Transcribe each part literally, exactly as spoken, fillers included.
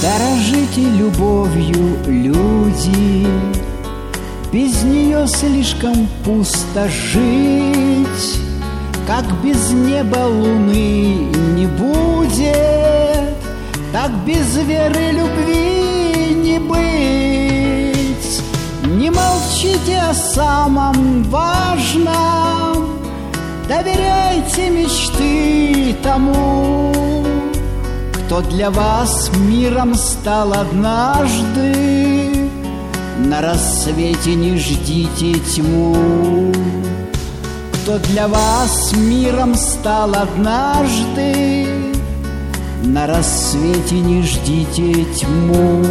Дорожите любовью, люди, без нее слишком пусто жить. Как без неба луны не будет, так без веры любви не быть. Не молчите о самом важном, доверяйте мечты тому, кто для вас миром стал однажды. На рассвете не ждите тьму. Кто для вас миром стал однажды, на рассвете не ждите тьму.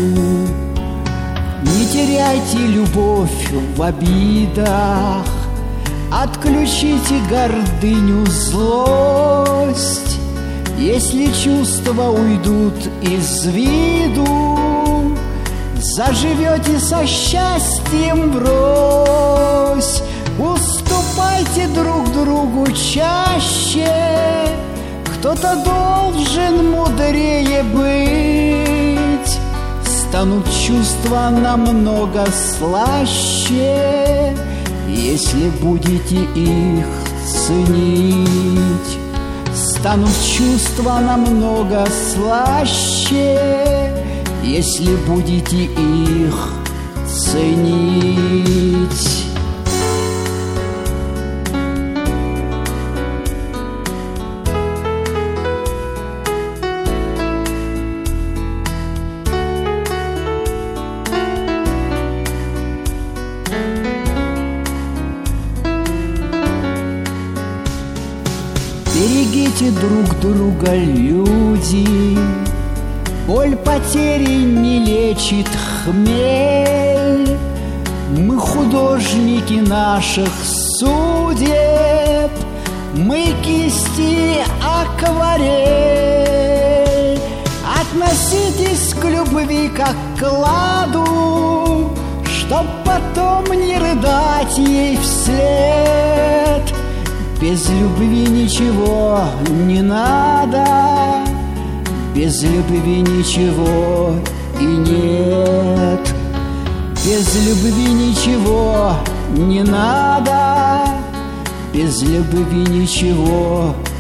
Не теряйте любовь в обидах, отключите гордыню, злость. Если чувства уйдут из виду, заживете со счастьем врозь. Уступайте друг другу чаще, кто-то должен мудрее быть. Станут чувства намного слаще, если будете их ценить. Станут чувства намного слаще, если будете их ценить. Берегите друг друга, люди, боль потери не лечит хмель. Мы художники наших судеб, мы кисти акварель. Относитесь к любви как к кладу, чтоб потом не рыдать ей вслед. Без любви ничего не надо, без любви ничего и нет. Без любви ничего не надо, без любви ничего